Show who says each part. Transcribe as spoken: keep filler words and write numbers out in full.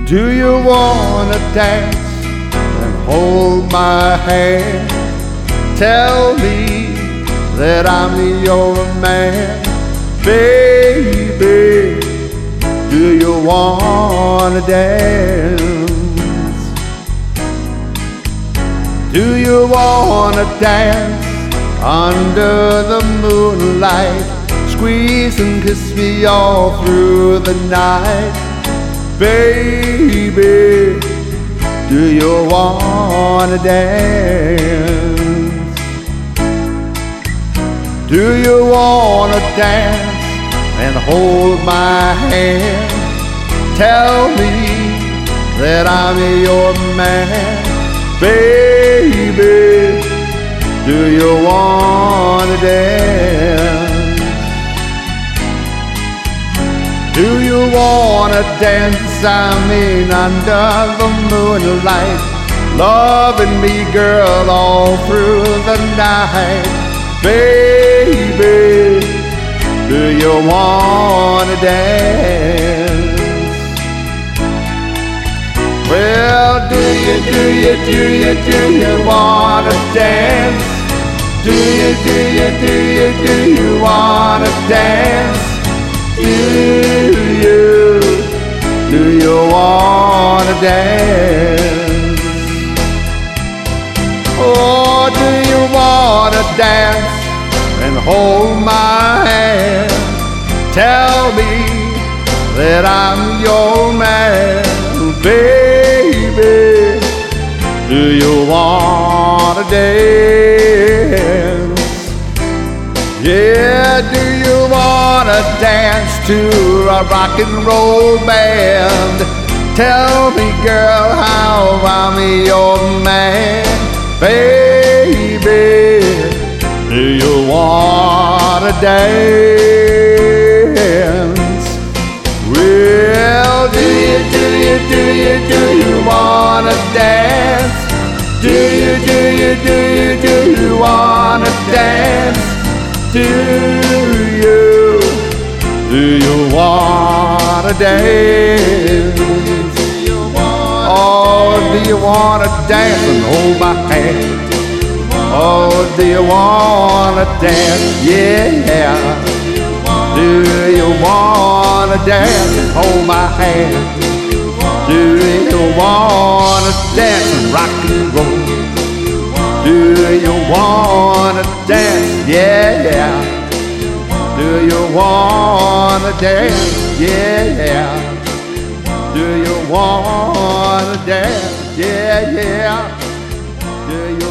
Speaker 1: Do you wanna dance and hold my hand? Tell me that I'm your man, baby. Do you wanna dance? Do you wanna dance under the moonlight? Squeeze and kiss me all through the night, baby. Do you wanna dance? Do you wanna dance and hold my hand? Tell me that I'm your man, baby. Do you wanna dance? Do you wanna dance, I mean, under the moonlight, loving me, girl, all through the night, baby? Do you wanna dance? Well, do you, do you, do you, do you wanna dance? Do you, do you, do you, do you wanna dance? Do you, do you wanna dance? Oh, do you wanna dance and hold my hand? Tell me that I'm your man, baby. Do you wanna dance? Yeah, do you wanna dance to a rock and roll band? Tell me, girl, how I'm your man, baby. Do you wanna dance? Well, do you, do you, do you, do you wanna dance? Do you, do you, do you, do you wanna dance? Do you, do you wanna dance? Oh, do you wanna dance and hold my hand? Oh, do you wanna dance? Yeah. Do you wanna dance and hold my hand? Do you wanna dance and rock and roll? Do you wanna dance? Yeah. Do you wanna dance? Yeah. Do you wanna dance? Yeah, yeah. Do you